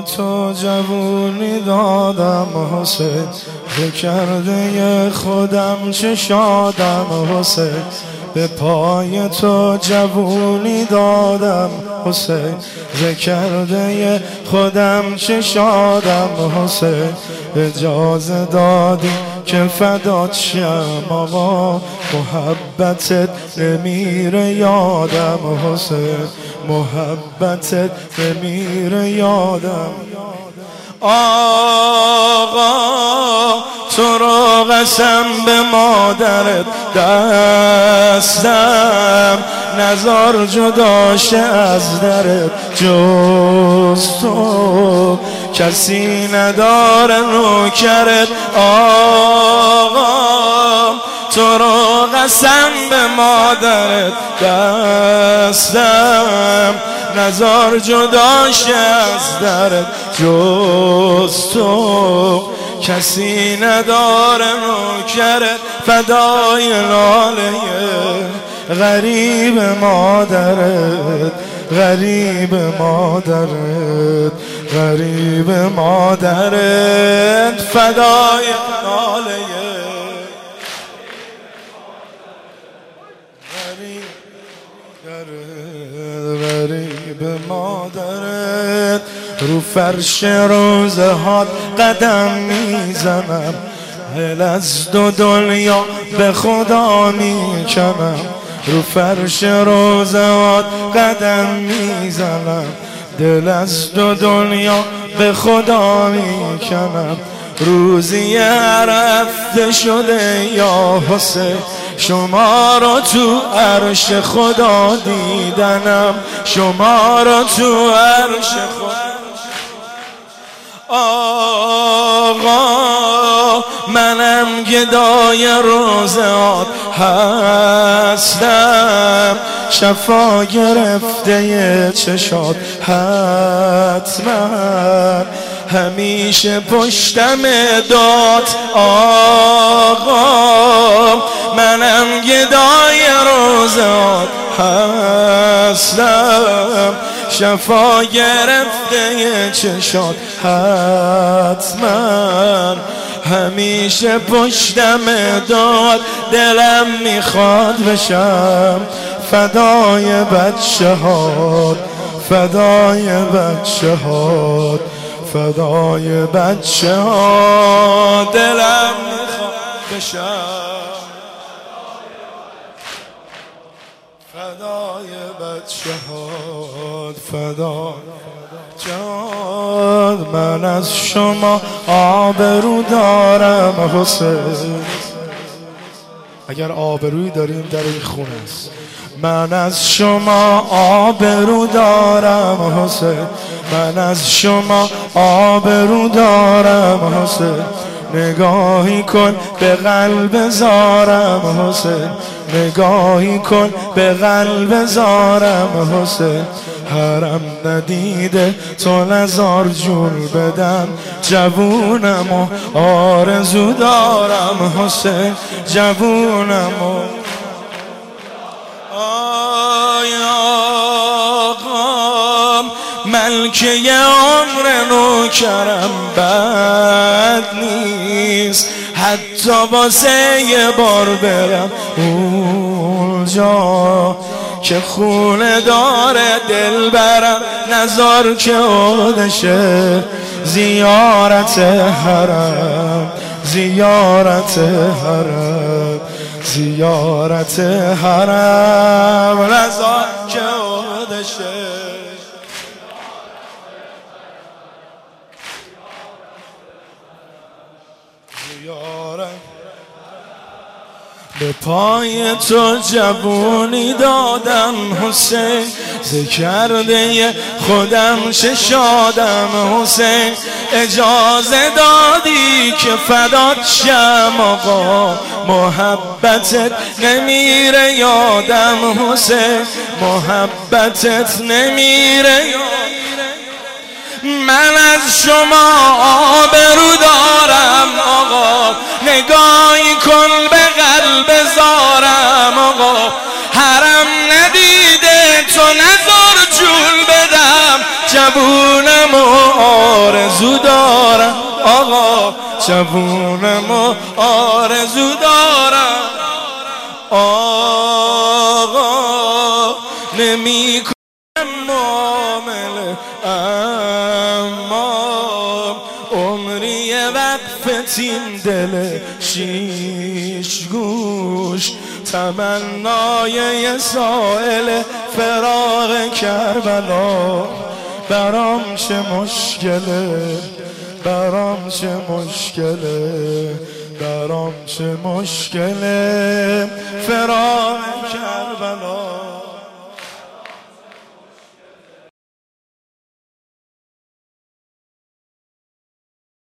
تو جوونی دادم حسین، به کرده خودم چه شادم حسین. به پای تو جوونی دادم حسین، به کرده خودم چه شادم حسین. اجازه دادی که فدات شم آقا، محبتت نمیره یادم حسین، محبتت نمیره یادم. آقا تو رو قسم به مادرت دستم، نزار جداشه از درت، جز تو کسی نداره نوکرت. آقا تو رو قسم به مادرت دستم، نزار جداشه از درت، جز تو کسی نداره نوکرت. فدای لاله غریب مادرت، غریب مادرت، غریب مادرت. فدای لاله غریب مادرت. رو فرش روزهات قدم میزنم، دل از دو دنیا به خدا میکنم. رو فرش روزهات قدم میزنم، دل از دو دنیا به خدا میکنم. روزی رفته شده یا حسین، شما را تو عرش خدا دیدنم، شما را تو عرش خدا. آقا منم گدای روزات هستم، شفا گرفته چشات حتما، همیشه پشتم داد. آقا منم گدای روزات هستم، شفا گرفته چشات حتما، همیشه پشتم داد. دلم میخواد بشم فدای بچه هات، فدای بچه هات، فدای بچه هات. دلم میخواد بشم فدای بچه هات، فدای جان. من از شما آبرو دارم حسین، اگر آبرویی داریم در این خونه است. من از شما آبرو دارم حسین، من از شما آبرو دارم حسین. نگاهی کن به قلب زارم حسین، نگاهی کن به قلب زارم حسین. حرم ندیده تو نزار جون بدم، جوونم و آرزو دارم حسین، جوونم و آقا ملکه عمر نوکرم بد نیست، حتی واسه یه بار برم اونجا که خونه داره دل برم، نزار که عودشه زیارت حرم، زیارت حرم، زیارت حرم، نزار که عودشه. به پای تو جوونی دادم حسین، ذکرده خودم چه شادم حسین. اجازه دادی که فدات شم آقا، محبتت نمیره یادم حسین، محبتت نمیره یادم. من از شما آبرو دارم آقا، نگاهی کن به قلب زارم آقا. حرم ندیده تو نزار جون بدم، جوونم و آرزو دارم آقا، جوونم و آرزو دارم آقا، نمی کنم معامله اما عمری وقفتیم دل شیش گوش، تمنای یه سائل فراق کربلا، برام چه مشکله، برام چه مشکله، برام چه مشکله فراق کربلا.